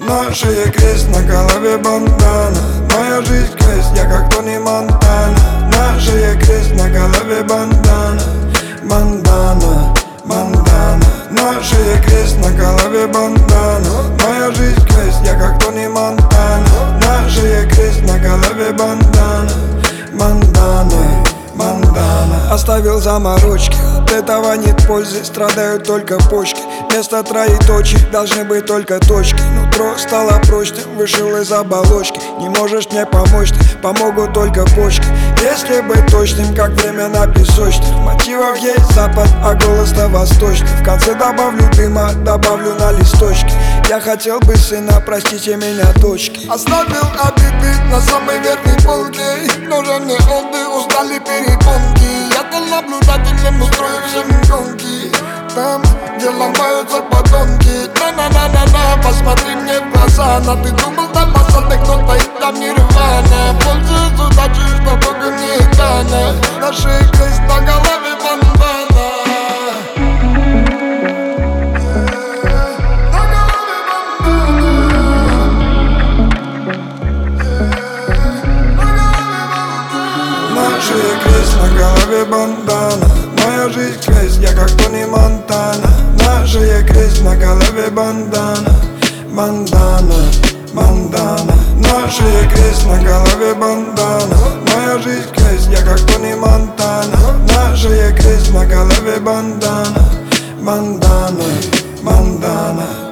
На шее крест, на голове бандана. Моя жизнь крест, я как Тони Монтана. На шее крест, на голове бандана. Бандана, бандана. На шее крест, на голове бандана. Моя жизнь крест, я как Тони Монтана. На шее крест, на голове бандана. Бандана, бандана. Оставил заморочки, от этого нет пользы, страдают только почки. Вместо троеточий должны быть только точки. Нутро стало прочным, вышел из оболочки. Не можешь мне помочь ты, помогут только почки. Если быть точным, как время на песочных. В мотивах есть запад, а голос-то восточный. В конце добавлю дыма, добавлю на листочки. Я хотел бы сына, простите меня, дочки. Оставил обиды на самой верхней полке. Нужен мне отдых, устали перепонки. Я был наблюдателем, устрою всем гонки. Там, где ломаются подонки. На-на-на-на-на, посмотри мне в глаза. Но ты думал, там масады, кто-то и там нирвана. Пользуюсь удачей, что Бога не дано. На шее крест, на голове бандана. На шее крест, на голове бандана. Моя жизнь крест, я как Тони Монтана. На шее крест, на голове бандана. Бандана, бандана. На шее крест, на голове бандана. Моя жизнь крест, я как Тони Монтана. На шее крест, на голове бандана. Бандана, бандана.